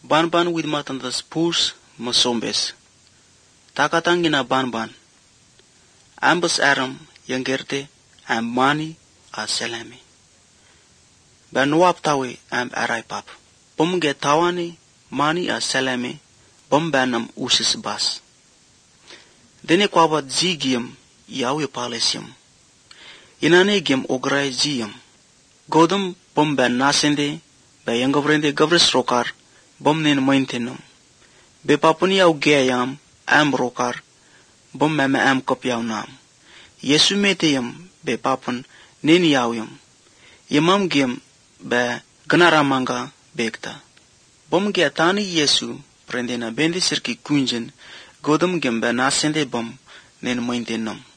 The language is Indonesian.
Ban-ban with matandas purs masombes. Takatangina ban-ban. Ambas aram yang gerte am mani a selami. Ben wap tawe am arai pap. Bom ge tawani mani a selami bom banam usis bas. Dene kwabat zigiem yawe palesium. Inane gem ograi zium. Godum bom ben nasende be yangovrende gavres rokar bom nen maintenum. Be papuni au geayam am rokar bom meme am kopyaw nam. Yesu meteyam be papun nen yawyum. Yamam gem be ganaramanga bekta. Bom ge atani Yesu prendena bendi sirki kunjen godum gem be nasende bom nen maintenum.